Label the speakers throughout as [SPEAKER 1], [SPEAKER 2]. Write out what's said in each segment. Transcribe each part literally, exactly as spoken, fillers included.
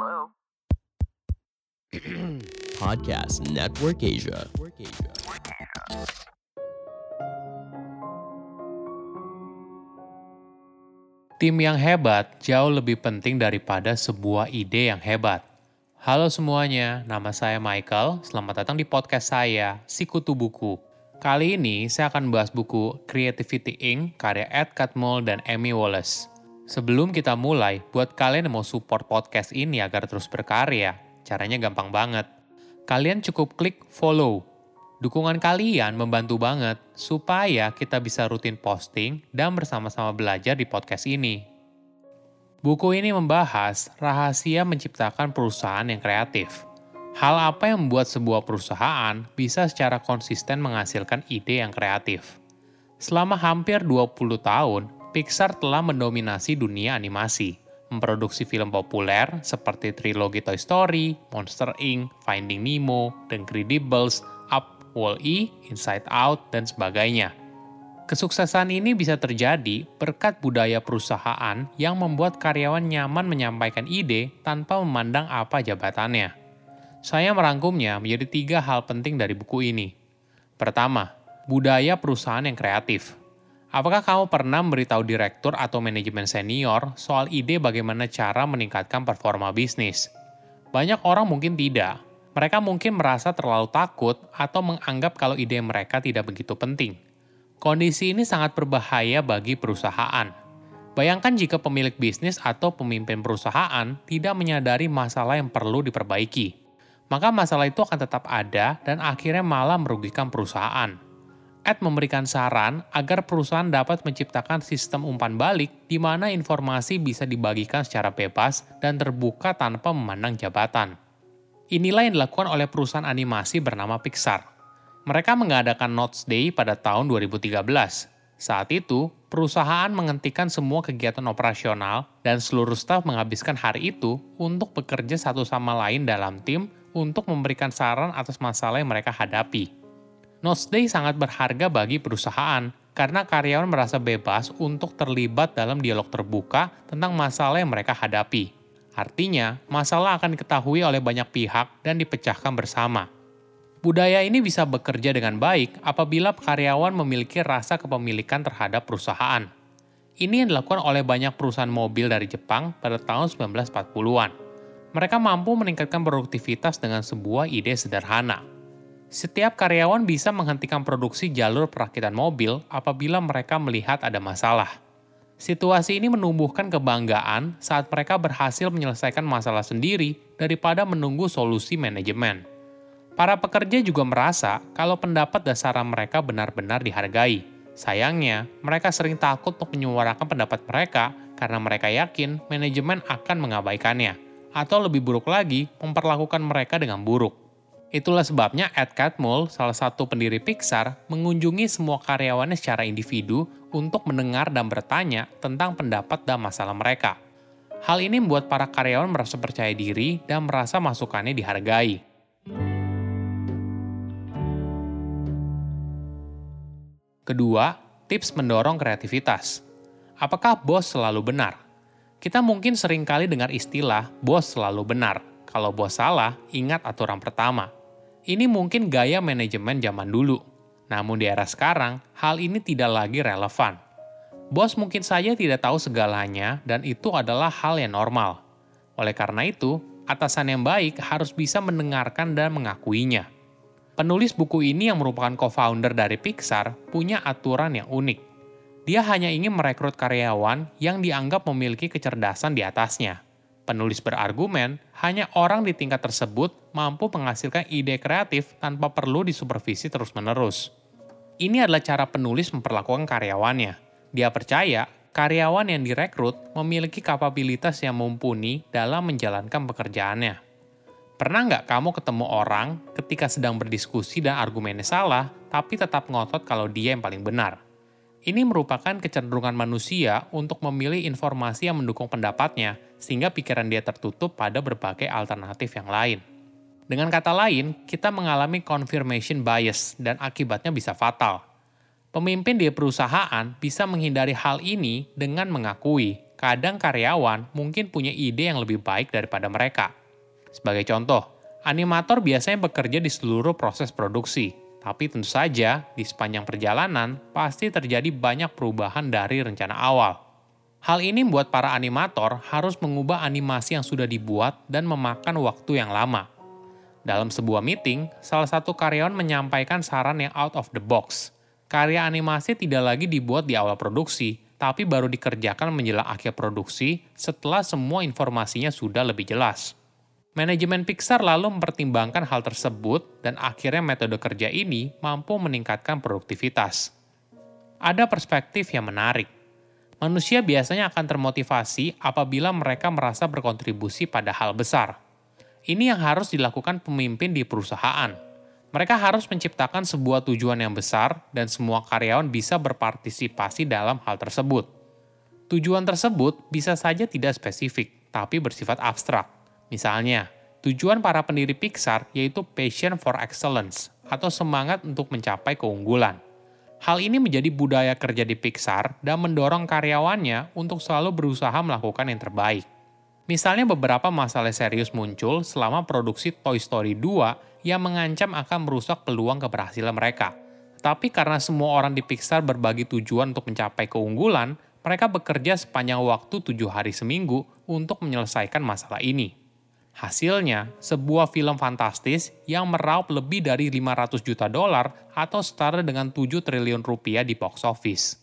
[SPEAKER 1] Podcast Network Asia.
[SPEAKER 2] Tim yang hebat jauh lebih penting daripada sebuah ide yang hebat. Halo semuanya, nama saya Michael. Selamat datang di podcast saya, Sikutu Buku. Kali ini saya akan membahas buku Creativity Incorporated karya Ed Catmull dan Amy Wallace. Sebelum kita mulai, buat kalian yang mau support podcast ini agar terus berkarya, caranya gampang banget. Kalian cukup klik follow. Dukungan kalian membantu banget supaya kita bisa rutin posting dan bersama-sama belajar di podcast ini. Buku ini membahas rahasia menciptakan perusahaan yang kreatif. Hal apa yang membuat sebuah perusahaan bisa secara konsisten menghasilkan ide yang kreatif. Selama hampir dua puluh tahun, Pixar telah mendominasi dunia animasi, memproduksi film populer seperti trilogi Toy Story, Monster incorporated, Finding Nemo, The Incredibles, Wall-E, Inside Out, dan sebagainya. Kesuksesan ini bisa terjadi berkat budaya perusahaan yang membuat karyawan nyaman menyampaikan ide tanpa memandang apa jabatannya. Saya merangkumnya menjadi tiga hal penting dari buku ini. Pertama, budaya perusahaan yang kreatif. Apakah kamu pernah memberitahu direktur atau manajemen senior soal ide bagaimana cara meningkatkan performa bisnis? Banyak orang mungkin tidak. Mereka mungkin merasa terlalu takut atau menganggap kalau ide mereka tidak begitu penting. Kondisi ini sangat berbahaya bagi perusahaan. Bayangkan jika pemilik bisnis atau pemimpin perusahaan tidak menyadari masalah yang perlu diperbaiki. Maka masalah itu akan tetap ada dan akhirnya malah merugikan perusahaan. Ed memberikan saran agar perusahaan dapat menciptakan sistem umpan balik di mana informasi bisa dibagikan secara bebas dan terbuka tanpa memandang jabatan. Inilah yang dilakukan oleh perusahaan animasi bernama Pixar. Mereka mengadakan Notes Day pada tahun dua ribu tiga belas. Saat itu, perusahaan menghentikan semua kegiatan operasional dan seluruh staf menghabiskan hari itu untuk bekerja satu sama lain dalam tim untuk memberikan saran atas masalah yang mereka hadapi. Notes Day sangat berharga bagi perusahaan karena karyawan merasa bebas untuk terlibat dalam dialog terbuka tentang masalah yang mereka hadapi. Artinya, masalah akan diketahui oleh banyak pihak dan dipecahkan bersama. Budaya ini bisa bekerja dengan baik apabila karyawan memiliki rasa kepemilikan terhadap perusahaan. Ini yang dilakukan oleh banyak perusahaan mobil dari Jepang pada tahun sembilan belas empat puluhan. Mereka mampu meningkatkan produktivitas dengan sebuah ide sederhana. Setiap karyawan bisa menghentikan produksi jalur perakitan mobil apabila mereka melihat ada masalah. Situasi ini menumbuhkan kebanggaan saat mereka berhasil menyelesaikan masalah sendiri daripada menunggu solusi manajemen. Para pekerja juga merasa kalau pendapat dasar mereka benar-benar dihargai. Sayangnya, mereka sering takut untuk menyuarakan pendapat mereka karena mereka yakin manajemen akan mengabaikannya, atau lebih buruk lagi, memperlakukan mereka dengan buruk. Itulah sebabnya Ed Catmull, salah satu pendiri Pixar, mengunjungi semua karyawannya secara individu untuk mendengar dan bertanya tentang pendapat dan masalah mereka. Hal ini membuat para karyawan merasa percaya diri dan merasa masukannya dihargai. Kedua, tips mendorong kreativitas. Apakah bos selalu benar? Kita mungkin sering kali dengar istilah bos selalu benar. Kalau bos salah, ingat aturan pertama. Ini mungkin gaya manajemen zaman dulu. Namun di era sekarang, hal ini tidak lagi relevan. Bos mungkin saja tidak tahu segalanya dan itu adalah hal yang normal. Oleh karena itu, atasan yang baik harus bisa mendengarkan dan mengakuinya. Penulis buku ini yang merupakan co-founder dari Pixar punya aturan yang unik. Dia hanya ingin merekrut karyawan yang dianggap memiliki kecerdasan di atasnya. Penulis berargumen, hanya orang di tingkat tersebut mampu menghasilkan ide kreatif tanpa perlu disupervisi terus-menerus. Ini adalah cara penulis memperlakukan karyawannya. Dia percaya karyawan yang direkrut memiliki kapabilitas yang mumpuni dalam menjalankan pekerjaannya. Pernah nggak kamu ketemu orang ketika sedang berdiskusi dan argumennya salah, tapi tetap ngotot kalau dia yang paling benar? Ini merupakan kecenderungan manusia untuk memilih informasi yang mendukung pendapatnya, sehingga pikiran dia tertutup pada berbagai alternatif yang lain. Dengan kata lain, kita mengalami confirmation bias dan akibatnya bisa fatal. Pemimpin di perusahaan bisa menghindari hal ini dengan mengakui kadang karyawan mungkin punya ide yang lebih baik daripada mereka. Sebagai contoh, animator biasanya bekerja di seluruh proses produksi, tapi tentu saja di sepanjang perjalanan pasti terjadi banyak perubahan dari rencana awal. Hal ini membuat para animator harus mengubah animasi yang sudah dibuat dan memakan waktu yang lama. Dalam sebuah meeting, salah satu karyawan menyampaikan saran yang out of the box. Karya animasi tidak lagi dibuat di awal produksi, tapi baru dikerjakan menjelang akhir produksi setelah semua informasinya sudah lebih jelas. Manajemen Pixar lalu mempertimbangkan hal tersebut dan akhirnya metode kerja ini mampu meningkatkan produktivitas. Ada perspektif yang menarik. Manusia biasanya akan termotivasi apabila mereka merasa berkontribusi pada hal besar. Ini yang harus dilakukan pemimpin di perusahaan. Mereka harus menciptakan sebuah tujuan yang besar dan semua karyawan bisa berpartisipasi dalam hal tersebut. Tujuan tersebut bisa saja tidak spesifik, tapi bersifat abstrak. Misalnya, tujuan para pendiri Pixar yaitu passion for excellence atau semangat untuk mencapai keunggulan. Hal ini menjadi budaya kerja di Pixar dan mendorong karyawannya untuk selalu berusaha melakukan yang terbaik. Misalnya beberapa masalah serius muncul selama produksi Toy Story dua yang mengancam akan merusak peluang keberhasilan mereka. Tapi karena semua orang di Pixar berbagi tujuan untuk mencapai keunggulan, mereka bekerja sepanjang waktu tujuh hari seminggu untuk menyelesaikan masalah ini. Hasilnya, sebuah film fantastis yang meraup lebih dari lima ratus juta dolar atau setara dengan tujuh triliun rupiah di box office.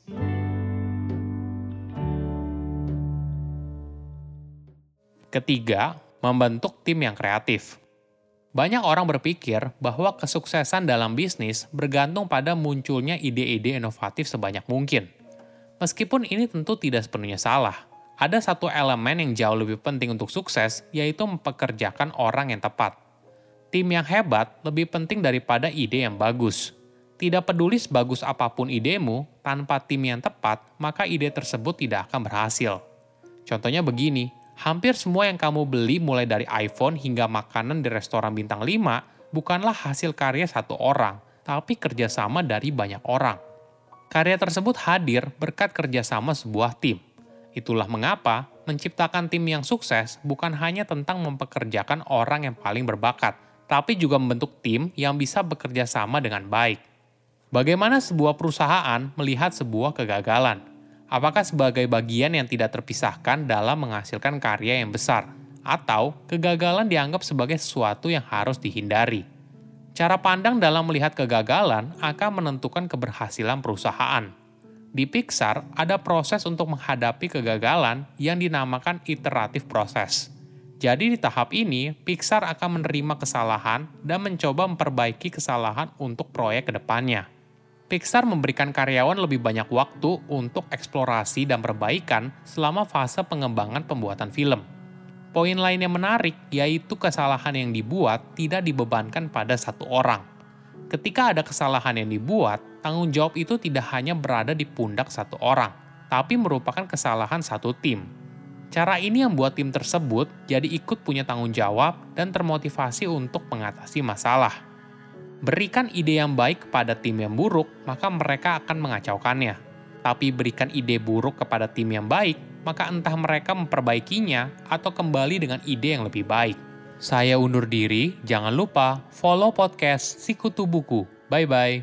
[SPEAKER 2] Ketiga, membentuk tim yang kreatif. Banyak orang berpikir bahwa kesuksesan dalam bisnis bergantung pada munculnya ide-ide inovatif sebanyak mungkin. Meskipun ini tentu tidak sepenuhnya salah, ada satu elemen yang jauh lebih penting untuk sukses, yaitu mempekerjakan orang yang tepat. Tim yang hebat lebih penting daripada ide yang bagus. Tidak peduli sebagus apapun idemu, tanpa tim yang tepat, maka ide tersebut tidak akan berhasil. Contohnya begini, hampir semua yang kamu beli mulai dari iPhone hingga makanan di restoran bintang lima bukanlah hasil karya satu orang, tapi kerjasama dari banyak orang. Karya tersebut hadir berkat kerjasama sebuah tim. Itulah mengapa menciptakan tim yang sukses bukan hanya tentang mempekerjakan orang yang paling berbakat, tapi juga membentuk tim yang bisa bekerja sama dengan baik. Bagaimana sebuah perusahaan melihat sebuah kegagalan? Apakah sebagai bagian yang tidak terpisahkan dalam menghasilkan karya yang besar, atau kegagalan dianggap sebagai sesuatu yang harus dihindari? Cara pandang dalam melihat kegagalan akan menentukan keberhasilan perusahaan. Di Pixar, ada proses untuk menghadapi kegagalan yang dinamakan iteratif proses. Jadi di tahap ini, Pixar akan menerima kesalahan dan mencoba memperbaiki kesalahan untuk proyek ke depannya. Pixar memberikan karyawan lebih banyak waktu untuk eksplorasi dan perbaikan selama fase pengembangan pembuatan film. Poin lain yang menarik yaitu kesalahan yang dibuat tidak dibebankan pada satu orang. Ketika ada kesalahan yang dibuat, tanggung jawab itu tidak hanya berada di pundak satu orang, tapi merupakan kesalahan satu tim. Cara ini yang membuat tim tersebut jadi ikut punya tanggung jawab dan termotivasi untuk mengatasi masalah. Berikan ide yang baik kepada tim yang buruk, maka mereka akan mengacaukannya. Tapi berikan ide buruk kepada tim yang baik, maka entah mereka memperbaikinya atau kembali dengan ide yang lebih baik. Saya undur diri, jangan lupa follow podcast Sikutu Buku. Bye-bye.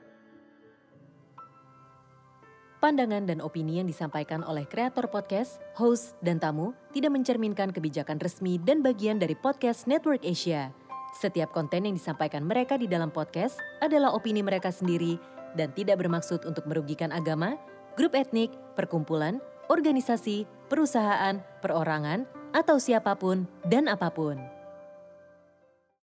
[SPEAKER 3] Pandangan dan opini yang disampaikan oleh kreator podcast, host, dan tamu tidak mencerminkan kebijakan resmi dan bagian dari Podcast Network Asia. Setiap konten yang disampaikan mereka di dalam podcast adalah opini mereka sendiri dan tidak bermaksud untuk merugikan agama, grup etnik, perkumpulan, organisasi, perusahaan, perorangan, atau siapapun dan apapun.